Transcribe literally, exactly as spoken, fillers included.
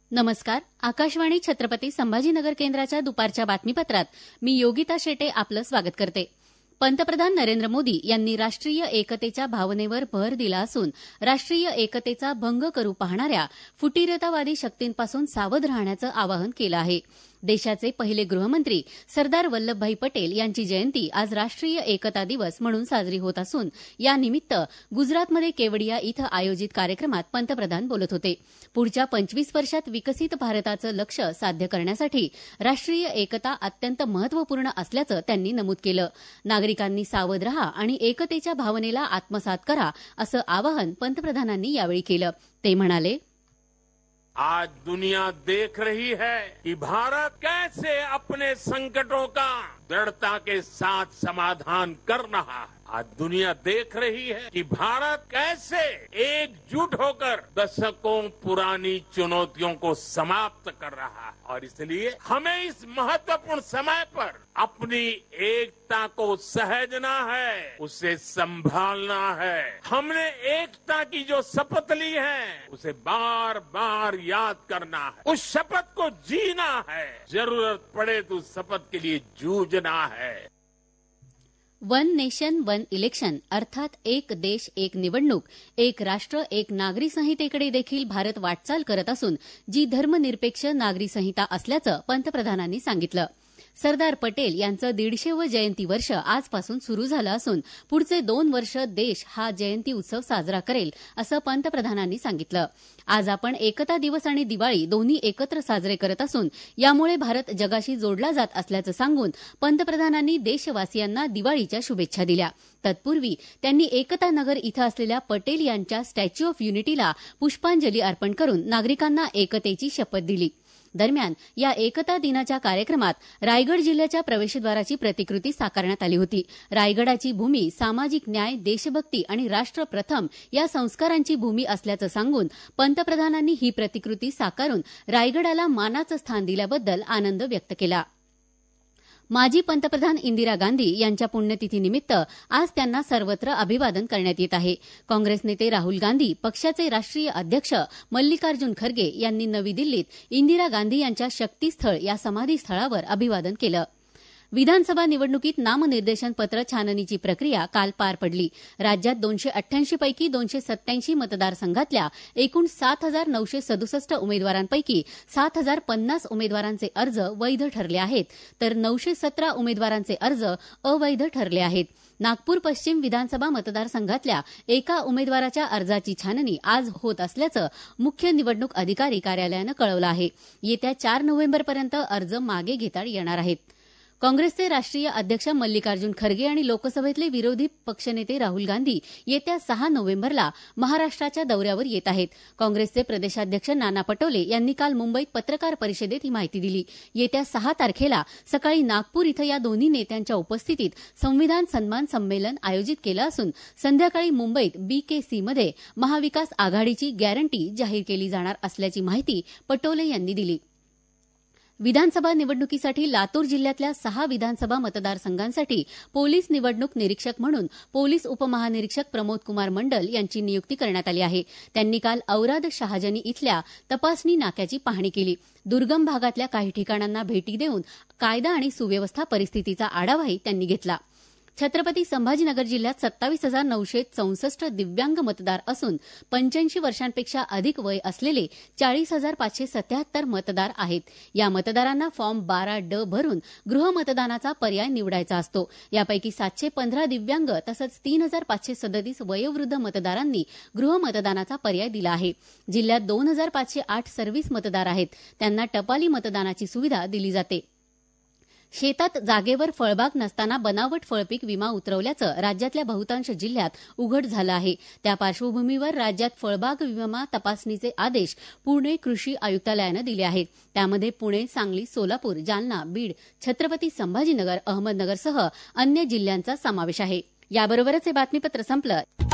नमस्कार. आकाशवाणी छत्रपती संभाजीनगर केंद्राच्या दुपारच्या बातमीपत्रात मी योगिता शेटे आपलं स्वागत करते. पंतप्रधान नरेंद्र मोदी यांनी राष्ट्रीय एकतेच्या भावनेवर भर दिला असून राष्ट्रीय एकतेचा भंग करू पाहणाऱ्या फुटीरतावादी शक्तींपासून सावध राहण्याचं आवाहन केलं आहे. देशाचे पहिले गृहमंत्री सरदार वल्लभभाई पटेल यांची जयंती आज राष्ट्रीय एकता दिवस म्हणून साजरी होत असून यानिमित्त गुजरातमध्ये केवडिया इथं आयोजित कार्यक्रमात पंतप्रधान बोलत होते. पुढच्या पंचवीस वर्षात विकसित भारताचं लक्ष्य साध्य करण्यासाठी राष्ट्रीय एकता अत्यंत महत्वपूर्ण असल्याचं त्यांनी नमूद केलं. नागरिकांनी सावध रहा आणि एकतेच्या भावनेला आत्मसात करा असं आवाहन पंतप्रधानांनी यावेळी केलं. ते म्हणाले, आज दुनिया देख रही है कि भारत कैसे अपने संकटों का दृढ़ता के साथ समाधान कर रहा है. आज दुनिया देख रही है कि भारत कैसे एकजुट होकर दशकों पुरानी चुनौतियों को समाप्त कर रहा है. और इसलिए हमें इस महत्वपूर्ण समय पर अपनी एकता को सहेजना है, उसे संभालना है. हमने एकता की जो शपथ ली है उसे बार बार याद करना है, उस शपथ को जीना है. जरूरत पड़े तो उस शपथ के लिए जूझना है. वन नेशन वन इलेक्शन अर्थात एक देश एक निवडणूक एक राष्ट्र एक नागरी संहितेकडे देखील भारत वाटचाल करत असून जी धर्मनिरपेक्ष नागरी संहिता असल्याचं पंतप्रधानांनी सांगितलं. सरदार पटेल यांचं दीडशेवं जयंती वर्ष आजपासून सुरू झालं असून पुढचे दोन वर्ष देश हा जयंती उत्सव साजरा करेल असं पंतप्रधानांनी सांगितलं. आज आपण एकता दिवस आणि दिवाळी दोन्ही एकत्र साजरे करत असून यामुळे भारत जगाशी जोडला जात असल्याचं सांगून पंतप्रधानांनी देशवासियांना दिवाळीच्या शुभेच्छा दिल्या. तत्पूर्वी त्यांनी एकता नगर इथं असलेल्या पटेल यांच्या स्टॅच्यू ऑफ युनिटीला पुष्पांजली अर्पण करून नागरिकांना एकतेची शपथ दिली. दरम्यान या एकता दिनाच्या कार्यक्रमात रायगड जिल्ह्याच्या प्रवेशद्वाराची प्रतिकृती साकारण्यात आली होती. रायगडाची भूमी सामाजिक न्याय, देशभक्ती आणि राष्ट्र प्रथम या संस्कारांची भूमी असल्याचं सांगून पंतप्रधानांनी ही प्रतिकृती साकारून रायगडाला मानाचं स्थान दिल्याबद्दल आनंद व्यक्त केला. माजी पंतप्रधान इंदिरा गांधी यांच्या पुण्यतिथीनिमित्त आज त्यांना सर्वत्र अभिवादन करण्यात येत आहे. काँग्रेस नेते राहुल गांधी, पक्षाचे राष्ट्रीय अध्यक्ष मल्लिकार्जुन खरगे यांनी नवी दिल्लीत इंदिरा गांधी यांच्या शक्तीस्थळ या समाधीस्थळावर अभिवादन केलं. विधानसभा निवडणुकीत नामनिर्देशन पत्र छाननीची प्रक्रिया काल पार पडली. राज्यात दोनशे अठ्ठ्याऐंशी पैकी दोनशे सत्त्याऐंशी मतदारसंघातल्या एकूण सात हजार नऊशे सदुसष्ट उमेदवारांपैकी सात हजार पन्नास उमेदवारांचे अर्ज वैध ठरले आहेत, तर नऊशे सतरा उमेदवारांचे अर्ज अवैध ठरले आहेत. नागपूर पश्चिम विधानसभा मतदारसंघातल्या एका उमेदवाराच्या अर्जाची छाननी आज होत असल्याचं मुख्य निवडणूक अधिकारी कार्यालयानं कळवलं आहे. येत्या चार नोव्हेंबरपर्यंत अर्ज मागे घेता येणार आहेत. काँग्रेसचे राष्ट्रीय अध्यक्ष मल्लिकार्जुन खरगे आणि लोकसभेतले विरोधी पक्षनेते राहुल गांधी येत्या सहा नोव्हेंबरला महाराष्ट्राच्या दौऱ्यावर येत आहेत. काँग्रेसचे प्रदेशाध्यक्ष नाना पटोले यांनी काल मुंबईत पत्रकार परिषदेत ही माहिती दिली. येत्या सहा तारखेला सकाळी नागपूर इथं या दोन्ही नेत्यांच्या उपस्थितीत संविधान सन्मान संमेलन आयोजित केलं असून संध्याकाळी मुंबईत बीकेसीमध्ये महाविकास आघाडीची गॅरंटी जाहीर केली जाणार असल्याची माहिती पटोले यांनी दिली. विधानसभा निवडणुकीसाठी लातूर जिल्ह्यातल्या सहा विधानसभा मतदारसंघांसाठी पोलीस निवडणूक निरीक्षक म्हणून पोलीस उपमहानिरीक्षक प्रमोद कुमार मंडल यांची नियुक्ती करण्यात आली आहे. त्यांनी काल औराद शहाजनी इथल्या तपासणी नाक्याची पाहणी केली. दुर्गम भागातल्या काही ठिकाणांना भेटी देऊन कायदा आणि सुव्यवस्था परिस्थितीचा आढावाही त्यांनी घेतला. छत्रपती संभाजीनगर जिल्ह्यात सत्तावीस हजार नऊशे चौसष्ट दिव्यांग मतदार असून पंच्याऐंशी वर्षांपेक्षा अधिक वय असलेले चाळीस हजार पाचशे सत्याहत्तर मतदार आहेत. या मतदारांना फॉर्म बारा ड भरून गृहमतदानाचा पर्याय निवडायचा असतो. यापैकी सातशे पंधरा दिव्यांग तसंच तीन हजार पाचशे सदतीस वयोवृद्ध मतदारांनी गृहमतदानाचा पर्याय दिला आहे. जिल्ह्यात दोन हजार पाचशे आठ सर्व्हिस मतदार आहेत. त्यांना टपाली मतदानाची सुविधा दिली जाते. शेतात जागेवर फळबाग नसताना बनावट फळपीक विमा उतरवल्याचं राज्यातल्या बहुतांश जिल्ह्यात उघड झालं आहे. त्या पार्श्वभूमीवर राज्यात फळबाग विमा तपासणीचे आदेश पुणे कृषी आयुक्तालयानं दिले आहेत. त्यामध्ये पुणे, सांगली, सोलापूर, जालना, बीड, छत्रपती संभाजीनगर, अहमदनगरसह अन्य जिल्ह्यांचा समावेश आहे. याबरोबरच हे बातमीपत्र संपलं.